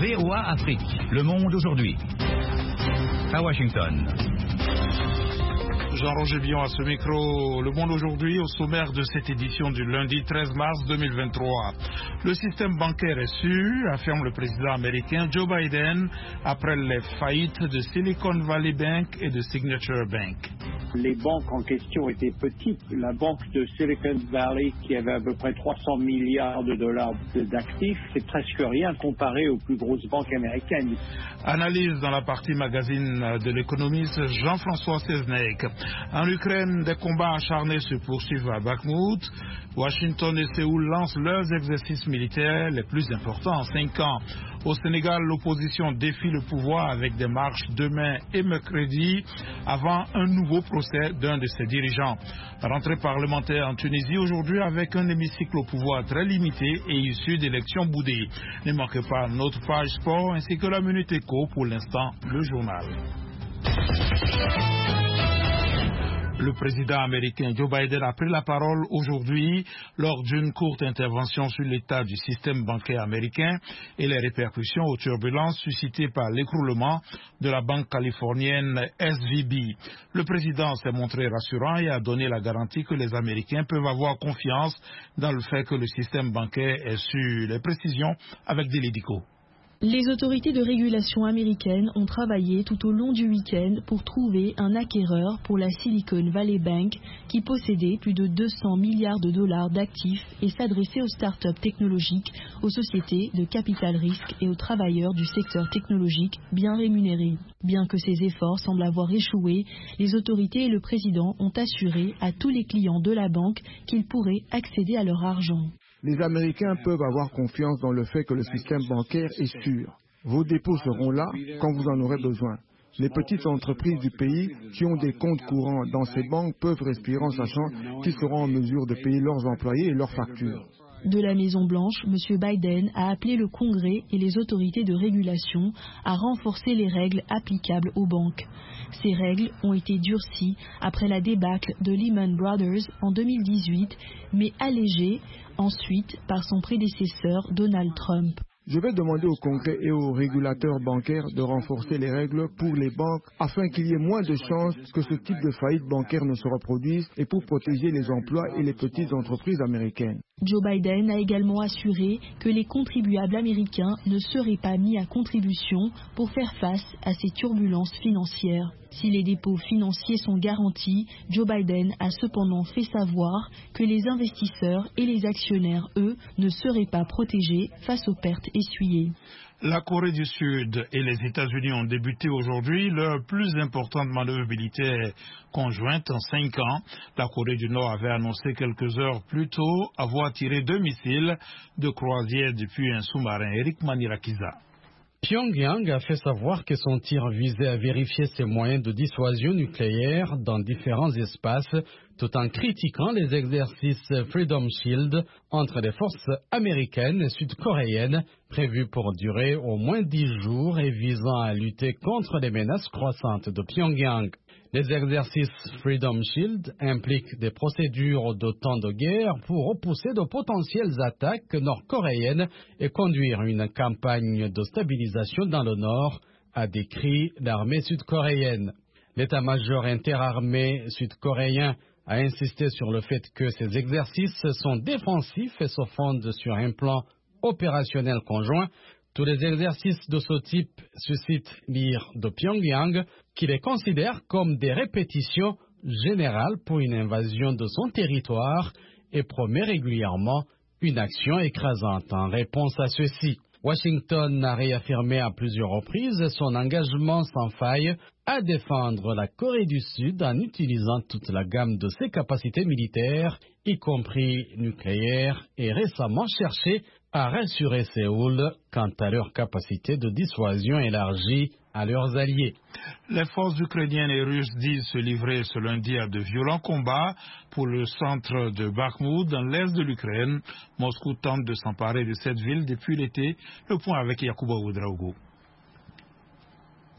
VOA Afrique, le monde aujourd'hui. À Washington. Jean-Roger Bion à ce micro. Le monde aujourd'hui au sommaire de cette édition du lundi 13 mars 2023. Le système bancaire est sûr, affirme le président américain Joe Biden après les faillites de Silicon Valley Bank et de Signature Bank. Les banques en question étaient petites. La banque de Silicon Valley, qui avait à peu près 300 milliards de dollars d'actifs, c'est presque rien comparé aux plus grosses banques américaines. Analyse dans la partie magazine de l'économiste Jean-François Seznec. En Ukraine, des combats acharnés se poursuivent à Bakhmut. Washington et Séoul lancent leurs exercices militaires les plus importants en 5 ans. Au Sénégal, l'opposition défie le pouvoir avec des marches demain et mercredi avant un nouveau procès d'un de ses dirigeants. Rentrée parlementaire en Tunisie aujourd'hui avec un hémicycle au pouvoir très limité et issu d'élections boudées. Ne manquez pas notre page sport ainsi que la Minute Éco, pour l'instant le journal. Le président américain Joe Biden a pris la parole aujourd'hui lors d'une courte intervention sur l'état du système bancaire américain et les répercussions aux turbulences suscitées par l'écroulement de la banque californienne SVB. Le président s'est montré rassurant et a donné la garantie que les Américains peuvent avoir confiance dans le fait que le système bancaire est sûr. Les précisions avec Délédico. Les autorités de régulation américaines ont travaillé tout au long du week-end pour trouver un acquéreur pour la Silicon Valley Bank qui possédait plus de 200 milliards de dollars d'actifs et s'adressait aux startups technologiques, aux sociétés de capital risque et aux travailleurs du secteur technologique bien rémunérés. Bien que ces efforts semblent avoir échoué, les autorités et le président ont assuré à tous les clients de la banque qu'ils pourraient accéder à leur argent. Les Américains peuvent avoir confiance dans le fait que le système bancaire est sûr. Vos dépôts seront là quand vous en aurez besoin. Les petites entreprises du pays qui ont des comptes courants dans ces banques peuvent respirer en sachant qu'ils seront en mesure de payer leurs employés et leurs factures. De la Maison-Blanche, M. Biden a appelé le Congrès et les autorités de régulation à renforcer les règles applicables aux banques. Ces règles ont été durcies après la débâcle de Lehman Brothers en 2018, mais allégées ensuite par son prédécesseur Donald Trump. Je vais demander au Congrès et aux régulateurs bancaires de renforcer les règles pour les banques afin qu'il y ait moins de chances que ce type de faillite bancaire ne se reproduise et pour protéger les emplois et les petites entreprises américaines. Joe Biden a également assuré que les contribuables américains ne seraient pas mis à contribution pour faire face à ces turbulences financières. Si les dépôts financiers sont garantis, Joe Biden a cependant fait savoir que les investisseurs et les actionnaires, eux, ne seraient pas protégés face aux pertes essuyées. La Corée du Sud et les États-Unis ont débuté aujourd'hui leur plus importante manœuvre militaire conjointe en 5 ans. La Corée du Nord avait annoncé quelques heures plus tôt avoir tiré 2 missiles de croisière depuis un sous-marin. Eric Manirakiza. Pyongyang a fait savoir que son tir visait à vérifier ses moyens de dissuasion nucléaire dans différents espaces, tout en critiquant les exercices Freedom Shield entre les forces américaines et sud-coréennes prévus pour durer au moins 10 jours et visant à lutter contre les menaces croissantes de Pyongyang. Les exercices Freedom Shield impliquent des procédures de temps de guerre pour repousser de potentielles attaques nord-coréennes et conduire une campagne de stabilisation dans le nord, a décrit l'armée sud-coréenne. L'état-major interarmé sud-coréen a insisté sur le fait que ces exercices sont défensifs et se fondent sur un plan opérationnel conjoint. Tous les exercices de ce type suscitent l'ire de Pyongyang, qui les considère comme des répétitions générales pour une invasion de son territoire et promet régulièrement une action écrasante en réponse à ceci. Washington a réaffirmé à plusieurs reprises son engagement sans faille à défendre la Corée du Sud en utilisant toute la gamme de ses capacités militaires, y compris nucléaires, et récemment cherché à rassurer Séoul quant à leur capacité de dissuasion élargie à leurs alliés. Les forces ukrainiennes et russes disent se livrer ce lundi à de violents combats pour le centre de Bakhmut dans l'est de l'Ukraine. Moscou tente de s'emparer de cette ville depuis l'été. Le point avec Yacouba Ouedraogo.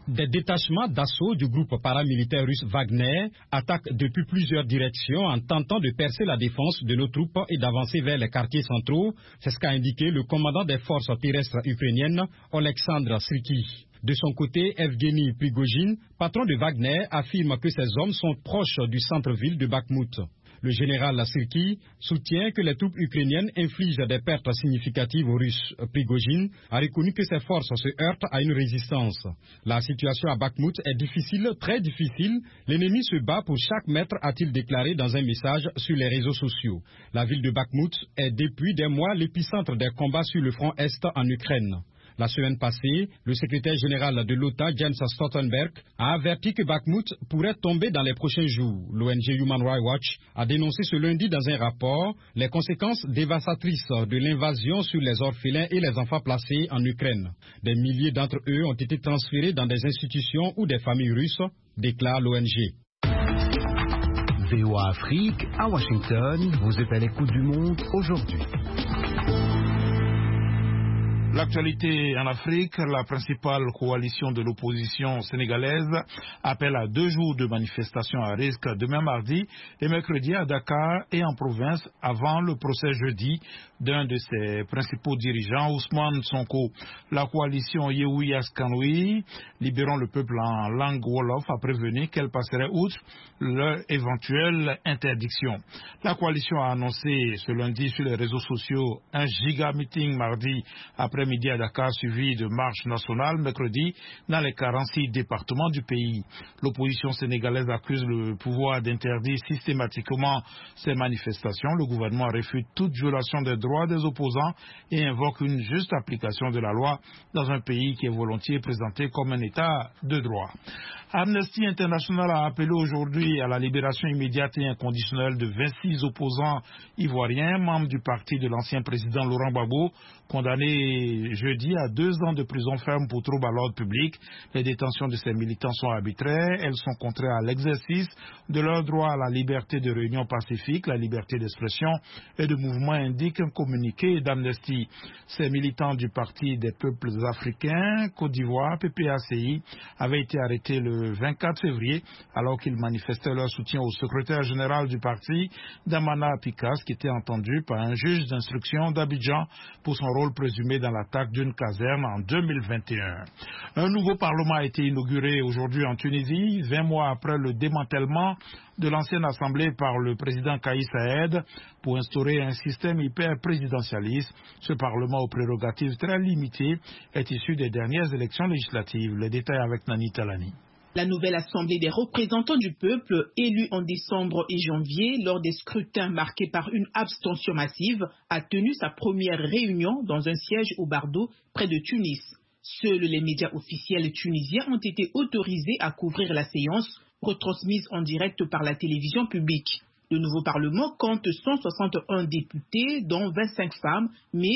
Des détachements d'assaut du groupe paramilitaire russe Wagner attaquent depuis plusieurs directions en tentant de percer la défense de nos troupes et d'avancer vers les quartiers centraux. C'est ce qu'a indiqué le commandant des forces terrestres ukrainiennes, Oleksandr Syrski. De son côté, Evgeny Prigojine, patron de Wagner, affirme que ses hommes sont proches du centre-ville de Bakhmout. Le général Syrski soutient que les troupes ukrainiennes infligent des pertes significatives aux Russes. Prigojine a reconnu que ses forces se heurtent à une résistance. La situation à Bakhmout est difficile, très difficile. L'ennemi se bat pour chaque mètre, a-t-il déclaré dans un message sur les réseaux sociaux. La ville de Bakhmout est depuis des mois l'épicentre des combats sur le front Est en Ukraine. La semaine passée, le secrétaire général de l'OTAN, Jens Stoltenberg, a averti que Bakhmout pourrait tomber dans les prochains jours. L'ONG Human Rights Watch a dénoncé ce lundi dans un rapport les conséquences dévastatrices de l'invasion sur les orphelins et les enfants placés en Ukraine. Des milliers d'entre eux ont été transférés dans des institutions ou des familles russes, déclare l'ONG. VOA Afrique, à Washington, vous êtes à l'écoute du monde aujourd'hui. L'actualité en Afrique, la principale coalition de l'opposition sénégalaise appelle à 2 jours de manifestations à risque demain mardi et mercredi à Dakar et en province avant le procès jeudi d'un de ses principaux dirigeants, Ousmane Sonko. La coalition Yehoui Askanoui, Libérons le peuple en langue wolof, a prévenu qu'elle passerait outre leur éventuelle interdiction. La coalition a annoncé ce lundi sur les réseaux sociaux un giga meeting mardi après-midi à Dakar, suivi de marches nationales mercredi dans les 46 départements du pays. L'opposition sénégalaise accuse le pouvoir d'interdire systématiquement ces manifestations. Le gouvernement réfute toute violation des droits des opposants et invoque une juste application de la loi dans un pays qui est volontiers présenté comme un état de droit. Amnesty International a appelé aujourd'hui à la libération immédiate et inconditionnelle de 26 opposants ivoiriens, membres du parti de l'ancien président Laurent Gbagbo, condamnés jeudi à 2 ans de prison ferme pour trouble à l'ordre public. Les détentions de ces militants sont arbitraires. Elles sont contraires à l'exercice de leur droit à la liberté de réunion pacifique, la liberté d'expression et de mouvement, indique un communiqué d'Amnesty. Ces militants du Parti des peuples africains, Côte d'Ivoire, PPACI, avaient été arrêtés le 24 février alors qu'ils manifestaient leur soutien au secrétaire général du parti, Damana Pikas, qui était entendu par un juge d'instruction d'Abidjan pour son rôle présumé dans l'attaque d'une caserne en 2021. Un nouveau parlement a été inauguré aujourd'hui en Tunisie, 20 mois après le démantèlement de l'ancienne assemblée par le président Kais Saied pour instaurer un système hyper-présidentialiste. Ce parlement aux prérogatives très limitées est issu des dernières élections législatives. Les détails avec Nani Talani. La nouvelle Assemblée des représentants du peuple, élue en décembre et janvier lors des scrutins marqués par une abstention massive, a tenu sa première réunion dans un siège au Bardo, près de Tunis. Seuls les médias officiels tunisiens ont été autorisés à couvrir la séance, retransmise en direct par la télévision publique. Le nouveau Parlement compte 161 députés, dont 25 femmes, mais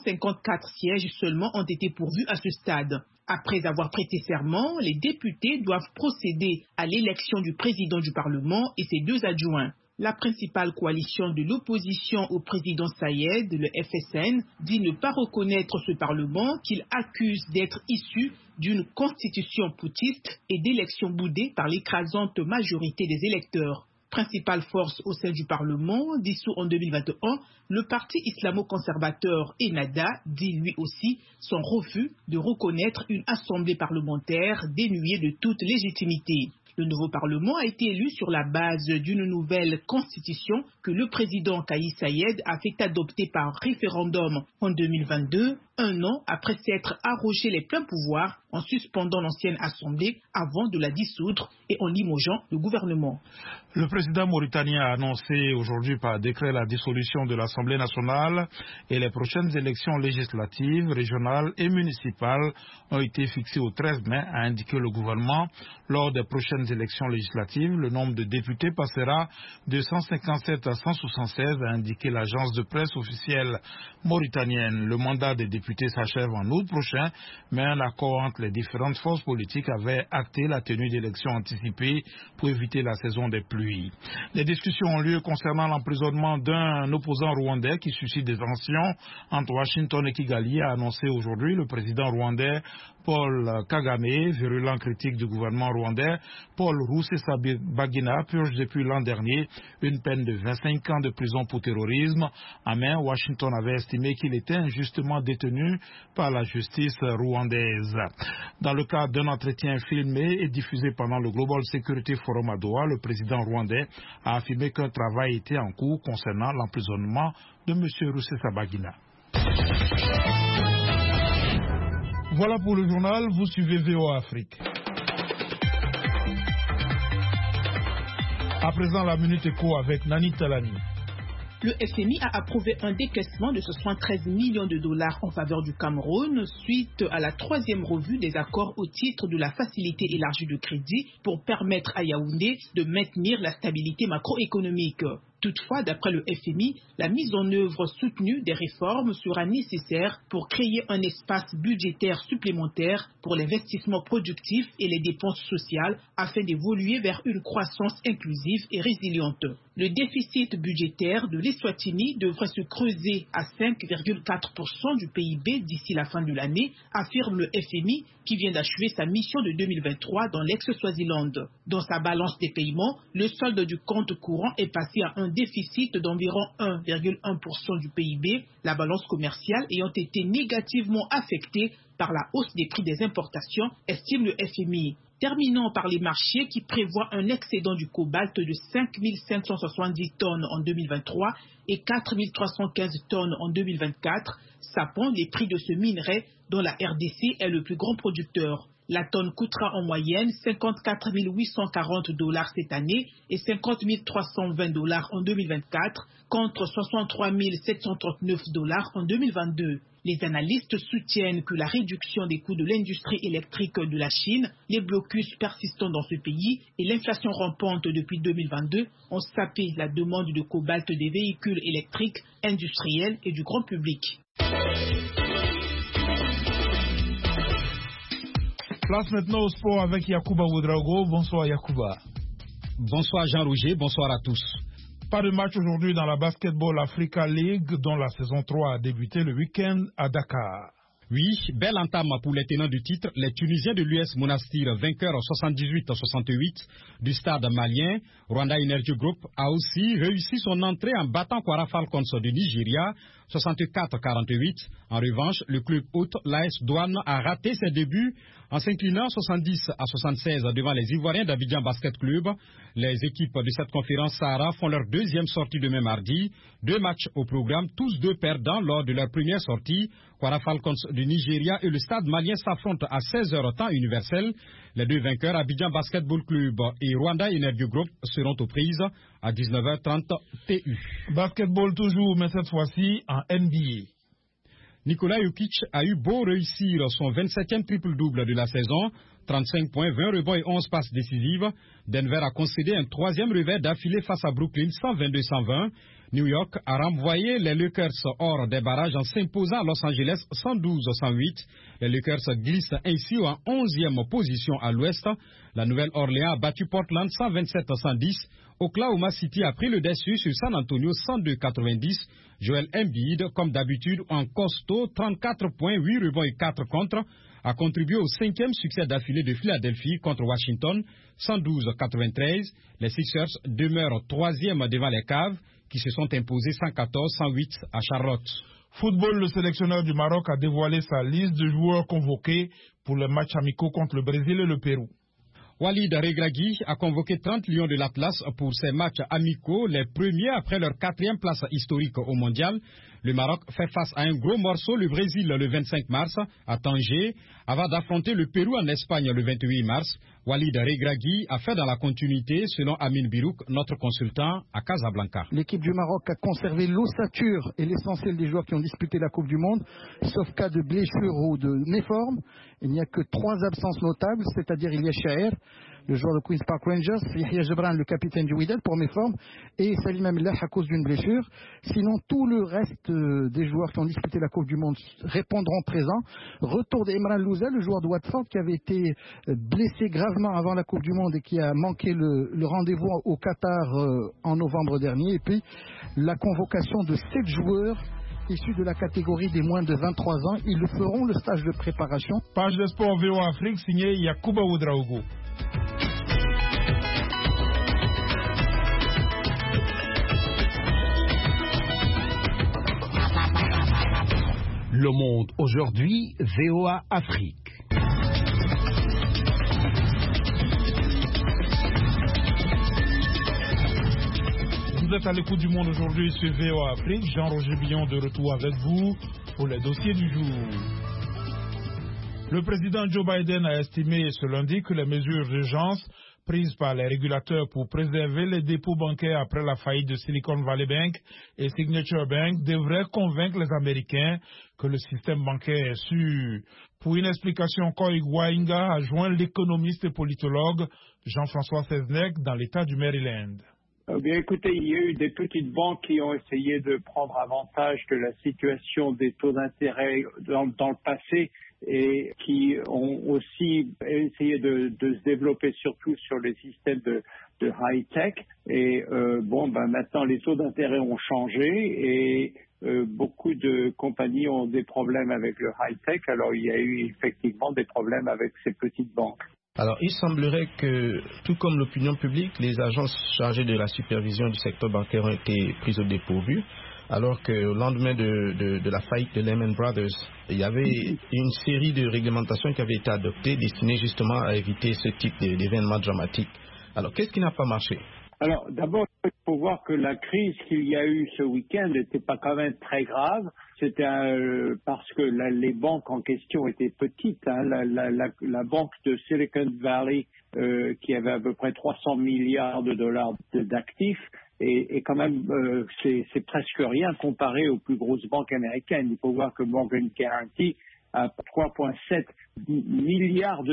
154 sièges seulement ont été pourvus à ce stade. Après avoir prêté serment, les députés doivent procéder à l'élection du président du Parlement et ses 2 adjoints. La principale coalition de l'opposition au président Saied, le FSN, dit ne pas reconnaître ce Parlement qu'il accuse d'être issu d'une constitution putschiste et d'élections boudées par l'écrasante majorité des électeurs. Principale force au sein du Parlement, dissous en 2021, le parti islamo-conservateur Ennahda dit lui aussi son refus de reconnaître une assemblée parlementaire dénuée de toute légitimité. Le nouveau Parlement a été élu sur la base d'une nouvelle constitution que le président Kais Saied a fait adopter par référendum en 2022, un an après s'être arrogé les pleins pouvoirs en suspendant l'ancienne assemblée avant de la dissoudre et en limogeant le gouvernement. Le président mauritanien a annoncé aujourd'hui par décret la dissolution de l'Assemblée nationale et les prochaines élections législatives, régionales et municipales ont été fixées au 13 mai, a indiqué le gouvernement. Lors des prochaines élections législatives, le nombre de députés passera de 157 à 176, a indiqué l'agence de presse officielle mauritanienne. Le mandat des députés s'achève en août prochain, mais un accord entre les différentes forces politiques avait acté la tenue d'élections anticipées pour éviter la saison des pluies. Les discussions ont lieu concernant l'emprisonnement d'un opposant rwandais qui suscite des tensions entre Washington et Kigali, a annoncé aujourd'hui le président rwandais Paul Kagame, virulent critique du gouvernement rwandais, Paul Rusesabagina purge depuis l'an dernier une peine de 25 ans de prison pour terrorisme. En mai, Washington avait estimé qu'il était injustement détenu par la justice rwandaise. Dans le cadre d'un entretien filmé et diffusé pendant le Global Security Forum à Doha, le président rwandais a affirmé qu'un travail était en cours concernant l'emprisonnement de M. Rusesabagina. Voilà pour le journal, vous suivez VOA Afrique. À présent, la Minute Éco avec Nani Talani. Le FMI a approuvé un décaissement de 73 millions de dollars en faveur du Cameroun suite à la 3e revue des accords au titre de la facilité élargie de crédit pour permettre à Yaoundé de maintenir la stabilité macroéconomique. Toutefois, d'après le FMI, la mise en œuvre soutenue des réformes sera nécessaire pour créer un espace budgétaire supplémentaire pour l'investissement productif et les dépenses sociales afin d'évoluer vers une croissance inclusive et résiliente. Le déficit budgétaire de l'Eswatini devrait se creuser à 5,4% du PIB d'ici la fin de l'année, affirme le FMI qui vient d'achever sa mission de 2023 dans l'ex-Swaziland. Dans sa balance des paiements, le solde du compte courant est passé à un déficit d'environ 1,1% du PIB, la balance commerciale ayant été négativement affectée par la hausse des prix des importations, estime le FMI. Terminons par les marchés qui prévoient un excédent du cobalt de 5 570 tonnes en 2023 et 4 315 tonnes en 2024, sapant les prix de ce minerai dont la RDC est le plus grand producteur. La tonne coûtera en moyenne 54 840 $ cette année et 50 320 $ en 2024 contre 63 739 $ en 2022. Les analystes soutiennent que la réduction des coûts de l'industrie électrique de la Chine, les blocus persistants dans ce pays et l'inflation rampante depuis 2022 ont sapé la demande de cobalt des véhicules électriques, industriels et du grand public. Place maintenant au sport avec Yacouba Ouedraogo. Bonsoir Yacouba. Bonsoir Jean-Roger, bonsoir à tous. Pas de match aujourd'hui dans la Basketball Africa League dont la saison 3 a débuté le week-end à Dakar. Oui, belle entame pour les tenants du titre, les Tunisiens de l'US Monastir, vainqueurs 78-68 du stade malien. Rwanda Energy Group a aussi réussi son entrée en battant Kwara Falcons du Nigeria 64-48. En revanche, le club hôte, l'AS Douane, a raté ses débuts en s'inclinant 70-76 devant les Ivoiriens d'Abidjan Basket Club. Les équipes de cette conférence Sahara font leur deuxième sortie demain mardi. 2 matchs au programme, tous 2 perdants lors de leur première sortie. Kwara Falcons du Nigeria et le stade malien s'affrontent à 16h temps universel. Les 2 vainqueurs, Abidjan Basketball Club et Rwanda Energy Group, seront aux prises à 19h30 TU. Basketball toujours, mais cette fois-ci en NBA. Nikola Jokic a eu beau réussir son 27e triple-double de la saison, 35 points, 20 rebonds et 11 passes décisives. Denver a concédé un 3e revers d'affilée face à Brooklyn, 122-120. New York a renvoyé les Lakers hors des barrages en s'imposant à Los Angeles 112-108. Les Lakers glissent ainsi en 11e position à l'ouest. La Nouvelle-Orléans a battu Portland 127-110. Oklahoma City a pris le dessus sur San Antonio 102-90. Joel Embiid, comme d'habitude, en costaud, 34 points, 8 rebonds et 4 contre, a contribué au 5e succès d'affilée de Philadelphie contre Washington, 112-93. Les Sixers demeurent 3e devant les Cavs, qui se sont imposés 114-108 à Charlotte. Football, le sélectionneur du Maroc a dévoilé sa liste de joueurs convoqués pour les matchs amicaux contre le Brésil et le Pérou. Walid Regragui a convoqué 30 lions de l'Atlas pour ces matchs amicaux, les premiers après leur 4e place historique au mondial. Le Maroc fait face à un gros morceau, le Brésil, le 25 mars à Tanger, avant d'affronter le Pérou en Espagne le 28 mars. Walid Regragui a fait dans la continuité, selon Amin Birouk, notre consultant à Casablanca. L'équipe du Maroc a conservé l'ossature et l'essentiel des joueurs qui ont disputé la Coupe du Monde, sauf cas de blessure ou de méforme. Il n'y a que 3 absences notables, c'est-à-dire il y a Shaher, le joueur de Queen's Park Rangers, Yahya Gebran, le capitaine du Wydad pour méforme, et Salim Amillah à cause d'une blessure. Sinon, tout le reste des joueurs qui ont disputé la Coupe du Monde répondront présents. Retour d'Emran Louza, le joueur de Watford qui avait été blessé gravement avant la Coupe du Monde et qui a manqué le rendez-vous au Qatar en novembre dernier. Et puis, la convocation de 7 joueurs issus de la catégorie des moins de 23 ans. Ils le feront, le stage de préparation. Page de sport VOA Afrique signée Yakuba Oudraogo. Le Monde aujourd'hui, VOA Afrique. Vous êtes à l'écoute du Monde aujourd'hui sur VOA Afrique. Jean-Roger Billon de retour avec vous pour les dossiers du jour. Le président Joe Biden a estimé ce lundi que les mesures d'urgence prises par les régulateurs pour préserver les dépôts bancaires après la faillite de Silicon Valley Bank et Signature Bank devraient convaincre les Américains que le système bancaire est sûr. Pour une explication, Koy Gwainga a joint l'économiste et politologue Jean-François Seznec dans l'État du Maryland. Bien, écoutez, il y a eu des petites banques qui ont essayé de prendre avantage de la situation des taux d'intérêt dans le passé et qui ont aussi essayé de se développer surtout sur les systèmes de high-tech. Et maintenant, les taux d'intérêt ont changé et beaucoup de compagnies ont des problèmes avec le high-tech. Alors, il y a eu effectivement des problèmes avec ces petites banques. Alors, il semblerait que, tout comme l'opinion publique, les agences chargées de la supervision du secteur bancaire ont été prises au dépourvu, alors qu'au lendemain de la faillite de Lehman Brothers, il y avait une série de réglementations qui avaient été adoptées destinées justement à éviter ce type d'événements dramatiques. Alors, qu'est-ce qui n'a pas marché? Alors, d'abord, il faut voir que la crise qu'il y a eu ce week-end n'était pas quand même très grave. C'était parce que les banques en question étaient petites. Hein. La banque de Silicon Valley, qui avait à peu près 300 milliards de dollars d'actifs, et quand même, c'est presque rien comparé aux plus grosses banques américaines. Il faut voir que Morgan Guaranty a 3,7 milliards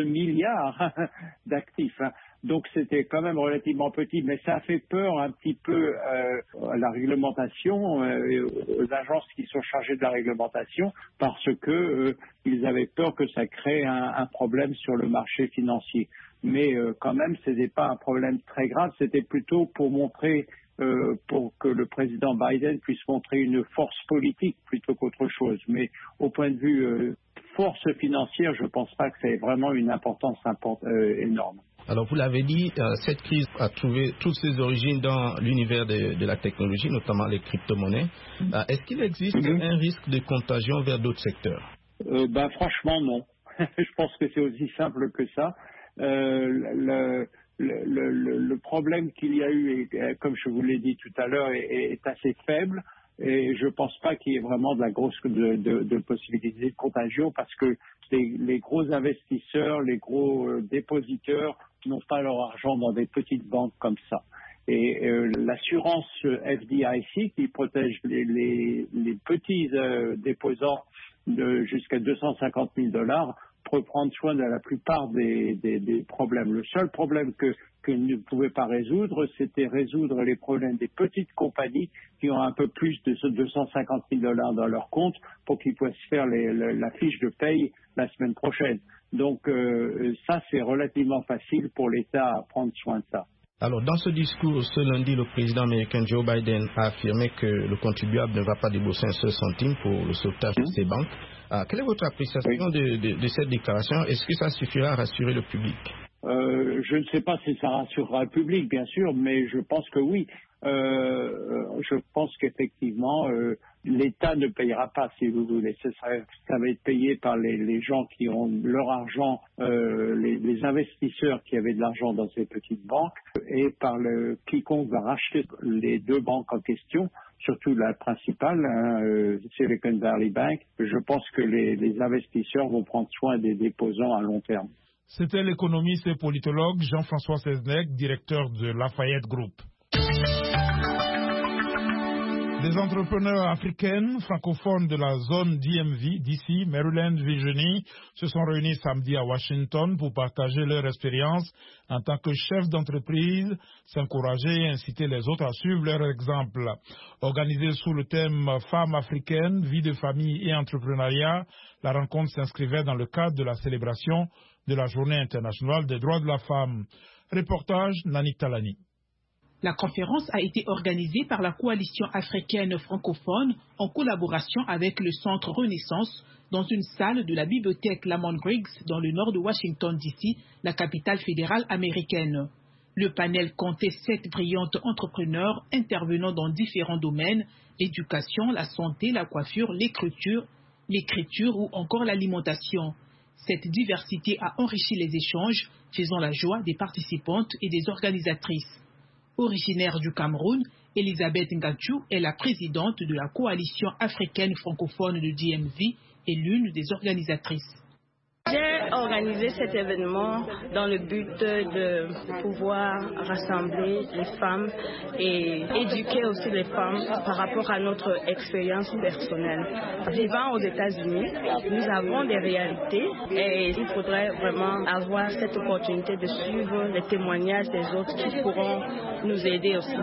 d'actifs. Hein. Donc c'était quand même relativement petit, mais ça a fait peur un petit peu à la réglementation, aux agences qui sont chargées de la réglementation, parce que ils avaient peur que ça crée un problème sur le marché financier. Mais quand même, ce n'était pas un problème très grave, c'était plutôt pour montrer, pour que le président Biden puisse montrer une force politique plutôt qu'autre chose. Mais au point de vue force financière, je ne pense pas que ça ait vraiment une importance énorme. Alors, vous l'avez dit, cette crise a trouvé toutes ses origines dans l'univers de la technologie, notamment les crypto-monnaies. Est-ce qu'il existe un risque de contagion vers d'autres secteurs? Franchement, non. Je pense que c'est aussi simple que ça. Le problème qu'il y a eu, comme je vous l'ai dit tout à l'heure, est assez faible. Et je ne pense pas qu'il y ait vraiment de possibilité de contagion parce que les gros investisseurs, les gros dépositeurs n'ont pas leur argent dans des petites banques comme ça. Et l'assurance FDIC qui protège les petits déposants de jusqu'à 250 000 $ peut prendre soin de la plupart des problèmes. Le seul problème qu'ils ne pouvaient pas résoudre, c'était résoudre les problèmes des petites compagnies qui ont un peu plus de 250 000 $ dans leur compte pour qu'ils puissent faire la fiche de paye la semaine prochaine. Donc ça, c'est relativement facile pour l'État à prendre soin de ça. Alors, dans ce discours, ce lundi, le président américain Joe Biden a affirmé que le contribuable ne va pas débourser un seul centime pour le sauvetage de ces banques. Quelle est votre appréciation de cette déclaration? Est-ce que ça suffira à rassurer le public? Je ne sais pas si ça rassurera le public, bien sûr, mais je pense que oui. Je pense qu'effectivement, l'État ne payera pas, si vous voulez. Ça va être payé par les gens qui ont leur argent, les investisseurs qui avaient de l'argent dans ces petites banques, et par quiconque va racheter les deux banques en question, surtout la principale, Silicon Valley Bank. Je pense que les investisseurs vont prendre soin des déposants à long terme. C'était l'économiste et politologue Jean-François Seznec, directeur de Lafayette Group. Des entrepreneurs africaines francophones de la zone DMV, DC, Maryland, Virginie, se sont réunis samedi à Washington pour partager leur expérience en tant que chefs d'entreprise, s'encourager et inciter les autres à suivre leur exemple. Organisée sous le thème Femmes africaines, vie de famille et entrepreneuriat, la rencontre s'inscrivait dans le cadre de la célébration de la Journée internationale des droits de la femme. Reportage Nanik Talani. La conférence a été organisée par la coalition africaine francophone en collaboration avec le Centre Renaissance dans une salle de la bibliothèque Lamont Briggs dans le nord de Washington DC, la capitale fédérale américaine. Le panel comptait 7 brillantes entrepreneurs intervenant dans différents domaines, l'éducation, la santé, la coiffure, l'écriture ou encore l'alimentation. Cette diversité a enrichi les échanges, faisant la joie des participantes et des organisatrices. Originaire du Cameroun, Elisabeth Ngachu est la présidente de la coalition africaine francophone de DMV et l'une des organisatrices. J'ai organisé cet événement dans le but de pouvoir rassembler les femmes et éduquer aussi les femmes par rapport à notre expérience personnelle. Vivant aux États-Unis, nous avons des réalités et il faudrait vraiment avoir cette opportunité de suivre les témoignages des autres qui pourront nous aider aussi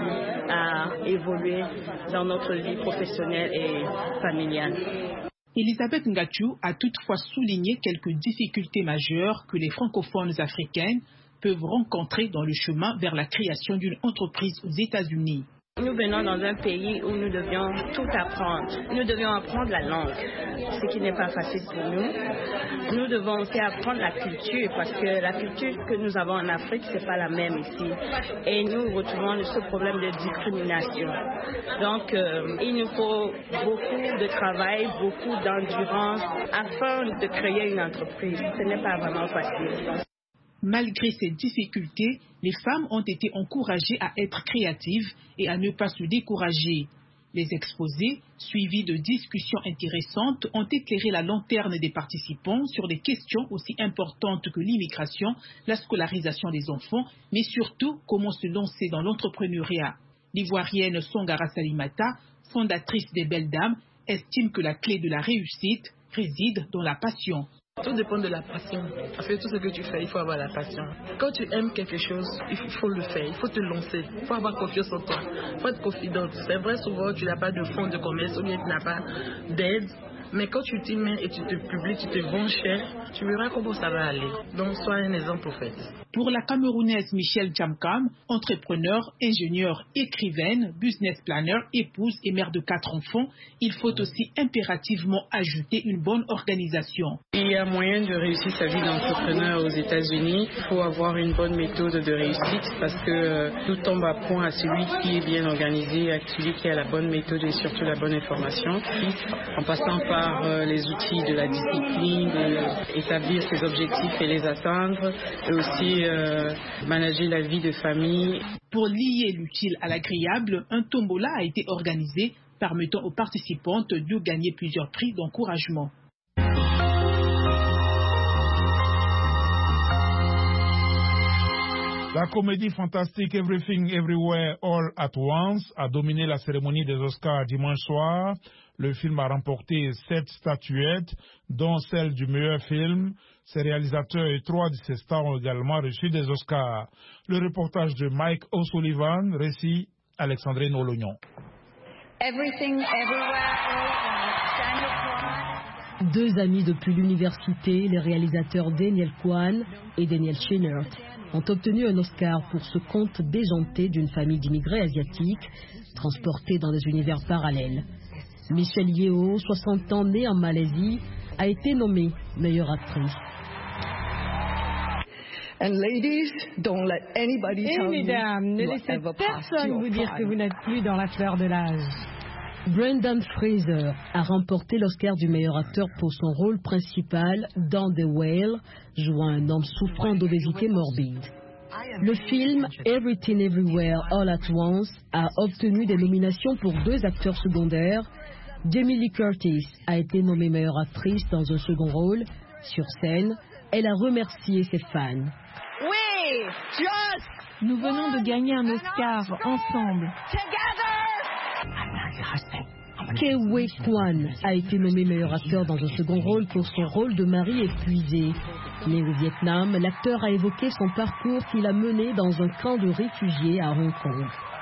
à évoluer dans notre vie professionnelle et familiale. Elisabeth Ngachu a toutefois souligné quelques difficultés majeures que les francophones africaines peuvent rencontrer dans le chemin vers la création d'une entreprise aux États-Unis. Nous venons dans un pays où nous devions tout apprendre. Nous devions apprendre la langue, ce qui n'est pas facile pour nous. Nous devons aussi apprendre la culture, parce que la culture que nous avons en Afrique, ce n'est pas la même ici. Et nous retrouvons ce problème de discrimination. Donc, il nous faut beaucoup de travail, beaucoup d'endurance afin de créer une entreprise. Ce n'est pas vraiment facile. Malgré ces difficultés, les femmes ont été encouragées à être créatives et à ne pas se décourager. Les exposés, suivis de discussions intéressantes, ont éclairé la lanterne des participants sur des questions aussi importantes que l'immigration, la scolarisation des enfants, mais surtout comment se lancer dans l'entrepreneuriat. L'Ivoirienne Songara Salimata, fondatrice des Belles Dames, estime que la clé de la réussite réside dans la passion. Tout dépend de la passion. En fait, tout ce que tu fais, il faut avoir la passion. Quand tu aimes quelque chose, il faut le faire, il faut te lancer, il faut avoir confiance en toi, il faut être confidente. C'est vrai, souvent, tu n'as pas de fonds de commerce ou bien tu n'as pas d'aide. Mais quand tu t'y mets et tu te publies, tu te vends cher, tu verras comment ça va aller. Donc, sois un exemple au fait. Pour la Camerounaise Michelle Djamkam, entrepreneur, ingénieure, écrivaine, business planner, épouse et mère de 4 enfants, il faut aussi impérativement ajouter une bonne organisation. Il y a moyen de réussir sa vie d'entrepreneur aux États-Unis. Il faut avoir une bonne méthode de réussite parce que tout tombe à point à celui qui est bien organisé, à celui qui a la bonne méthode et surtout la bonne information. En passant par les outils de la discipline, établir ses objectifs et les atteindre, et aussi manager la vie de famille. Pour lier l'utile à l'agréable, un tombola a été organisé permettant aux participantes de gagner plusieurs prix d'encouragement. La comédie fantastique Everything Everywhere All at Once a dominé la cérémonie des Oscars dimanche soir. Le film a remporté 7 statuettes, dont celle du meilleur film. Ses réalisateurs et 3 de ses stars ont également reçu des Oscars. Le reportage de Mike O'Sullivan, récit Alexandrine Olognon. Everything Everywhere All at Once. 2 amis depuis l'université, les réalisateurs Daniel Kwan et Daniel Scheinert, ont obtenu un Oscar pour ce conte déjanté d'une famille d'immigrés asiatiques transportés dans des univers parallèles. Michelle Yeoh, 60 ans, née en Malaisie, a été nommée meilleure actrice. And ladies, don't let anybody tell you mesdames, ne laissez personne vous dire que vous n'êtes plus dans la fleur de l'âge. Brendan Fraser a remporté l'Oscar du meilleur acteur pour son rôle principal dans The Whale, jouant un homme souffrant d'obésité morbide. Le film Everything Everywhere All at Once a obtenu des nominations pour 2 acteurs secondaires. Jamie Lee Curtis a été nommée meilleure actrice dans un second rôle. Sur scène, elle a remercié ses fans. Oui, nous venons de gagner un Oscar ensemble. Ke-Huy Quan a été nommé meilleur acteur dans un second rôle pour son rôle de mari épuisé. Né au Vietnam, l'acteur a évoqué son parcours qu'il a mené dans un camp de réfugiés à Hong Kong.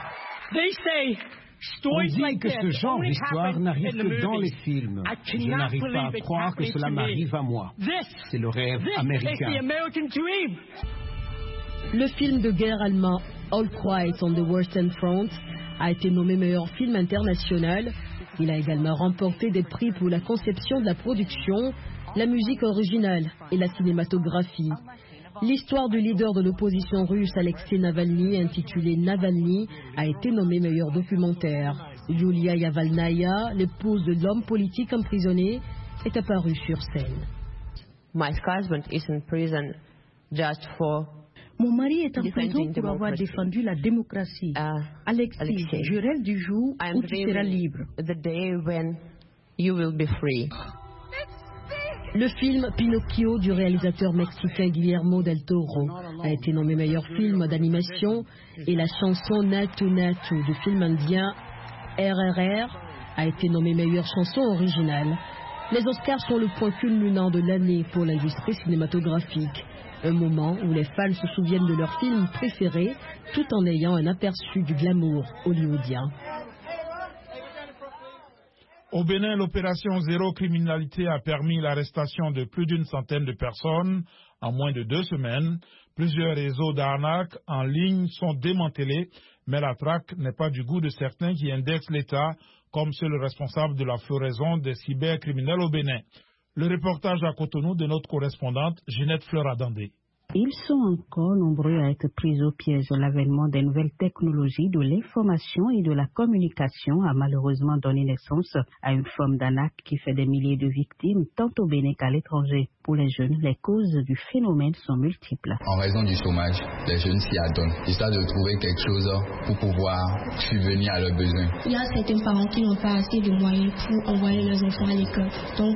On dit que ce genre d'histoire n'arrive que dans les films. Je n'arrive pas à croire que cela m'arrive à moi. C'est le rêve américain. Le film de guerre allemand All Quiet on the Western Front a été nommé meilleur film international. Il a également remporté des prix pour la conception de la production, la musique originale et la cinématographie. L'histoire du leader de l'opposition russe Alexei Navalny, intitulée Navalny, a été nommée meilleur documentaire. Yulia Yavalnaya, l'épouse de l'homme politique emprisonné, est apparue sur scène. My husband is in prison just for Mon mari est en prison pour avoir défendu la démocratie. Alexis, je rêve du jour où tu seras libre. The day when you will be free. Le film Pinocchio du réalisateur mexicain Guillermo del Toro a été nommé meilleur film d'animation et la chanson Natu Natu du film indien RRR a été nommée meilleure chanson originale. Les Oscars sont le point culminant de l'année pour l'industrie cinématographique. Un moment où les fans se souviennent de leurs films préférés tout en ayant un aperçu du glamour hollywoodien. Au Bénin, l'opération Zéro Criminalité a permis l'arrestation de plus d'une centaine de personnes en moins de 2 semaines. Plusieurs réseaux d'arnaques en ligne sont démantelés, mais la traque n'est pas du goût de certains qui indexent l'État comme seul responsable de la floraison des cybercriminels au Bénin. Le reportage à Cotonou de notre correspondante Ginette Fleuradandé. Ils sont encore nombreux à être pris au piège. L'avènement des nouvelles technologies de l'information et de la communication a malheureusement donné naissance à une forme d'arnaque qui fait des milliers de victimes, tant au Bénin qu'à l'étranger. Pour les jeunes, les causes du phénomène sont multiples. En raison du chômage, les jeunes s'y adonnent. Ils essaient de trouver quelque chose pour pouvoir subvenir à leurs besoins. Il y a certains parents qui n'ont pas assez de moyens pour envoyer leurs enfants à l'école. Donc,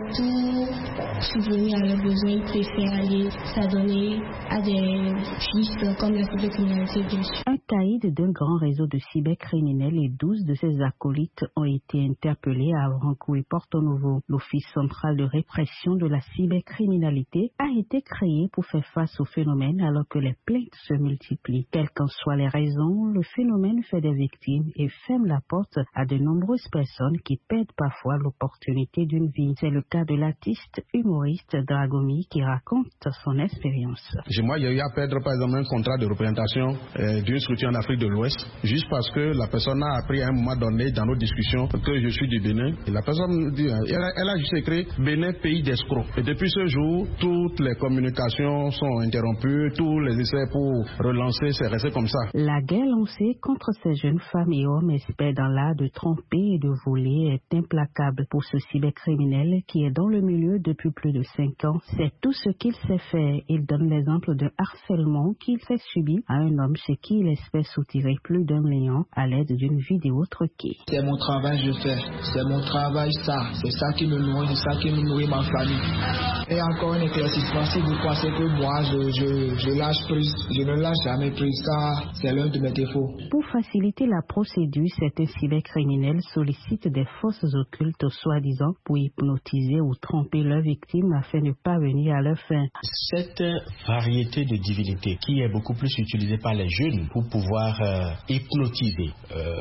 pour subvenir à leurs besoins, ils préfèrent aller s'adonner à des pistes comme la cybercriminalité, bien sûr. Un caïd d'un grand réseau de cybercriminels et 12 de ses acolytes ont été interpellés à Branco et Porto Novo. L'Office central de répression de la cybercriminalité a été créé pour faire face au phénomène alors que les plaintes se multiplient. Quelles qu'en soient les raisons, le phénomène fait des victimes et ferme la porte à de nombreuses personnes qui perdent parfois l'opportunité d'une vie. C'est le cas de l'artiste humoriste Dragomi qui raconte son expérience. Moi, il y a eu à perdre par exemple un contrat de représentation d'une structure en Afrique de l'Ouest juste parce que la personne a appris à un moment donné dans nos discussions que je suis du Bénin. Et la personne dit, elle a juste écrit Bénin, pays d'escrocs. Et depuis ce jour, toutes les communications sont interrompues, tous les essais pour relancer, c'est resté comme ça. La guerre lancée contre ces jeunes femmes et hommes experts dans l'art de tromper et de voler est implacable pour ce cybercriminel qui est dans le milieu depuis plus de 5 ans. C'est tout ce qu'il sait faire. Il donne l'exemple d'un harcèlement qu'il fait subir à un homme chez qui il espère soutirer plus d'1 million à l'aide d'une vidéo truquée. C'est mon travail, je fais. C'est mon travail, ça. C'est ça qui me nourrit, c'est ça qui me nourrit ma famille. Et encore un éclaircissement, si vous pensez que moi, je lâche prise, je ne lâche jamais prise, ça, c'est l'un de mes défauts. Pour faciliter la procédure, certains cybercriminels sollicitent des forces occultes, soi-disant, pour hypnotiser ou tromper leurs victimes afin de parvenir à leur fin. Cette variété de divinité qui est beaucoup plus utilisée par les jeunes pour pouvoir hypnotiser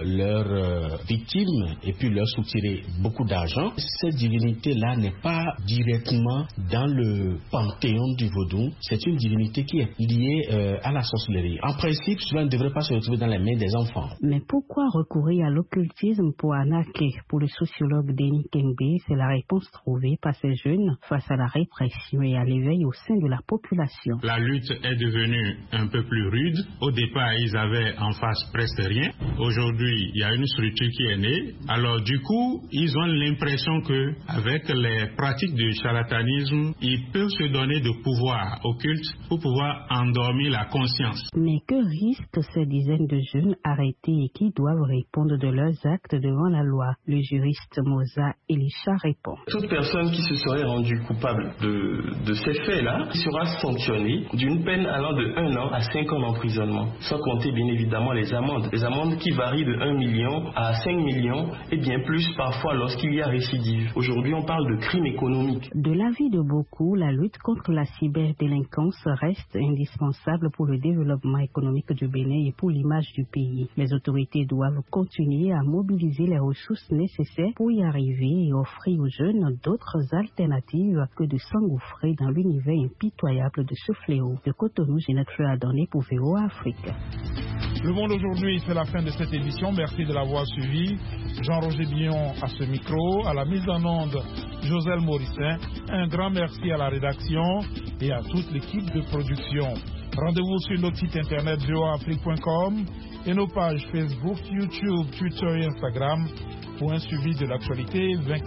leurs victimes et puis leur soutirer beaucoup d'argent, cette divinité-là n'est pas directement dans le panthéon du vaudou, c'est une divinité qui est liée à la sorcellerie. En principe, cela ne devrait pas se retrouver dans les mains des enfants. Mais pourquoi recourir à l'occultisme pour arnaquer? Pour le sociologue Denis Kengbe, c'est la réponse trouvée par ces jeunes face à la répression et à l'éveil au sein de la population. La lutte est devenue un peu plus rude. Au départ, ils avaient en face presque rien. Aujourd'hui, il y a une structure qui est née. Alors du coup, ils ont l'impression que avec les pratiques du charlatanisme, ils peuvent se donner de pouvoir occulte pour pouvoir endormir la conscience. Mais que risquent ces dizaines de jeunes arrêtés et qui doivent répondre de leurs actes devant la loi? Le juriste Moza Elisha répond. Toute personne qui se serait rendue coupable de ces faits-là sera sanctionnée d'une peine allant de 1 an à 5 ans d'emprisonnement, sans compter bien évidemment les amendes. Les amendes qui varient de 1 million à 5 millions et bien plus parfois lorsqu'il y a récidive. Aujourd'hui, on parle de crime économique. De l'avis de beaucoup, la lutte contre la cyberdélinquance reste indispensable pour le développement économique du Bénin et pour l'image du pays. Les autorités doivent continuer à mobiliser les ressources nécessaires pour y arriver et offrir aux jeunes d'autres alternatives que de s'engouffrer dans l'univers impitoyable de ce fléau. CICEO de Cotonou, Ginette Adonné pour VOA Afrique. Le Monde aujourd'hui, c'est la fin de cette édition. Merci de l'avoir suivi. Jean-Roger Billon à ce micro, à la mise en onde, Joselle Morissin. Un grand merci à la rédaction et à toute l'équipe de production. Rendez-vous sur notre site internet voaafrique.com et nos pages Facebook, YouTube, Twitter et Instagram pour un suivi de l'actualité 24.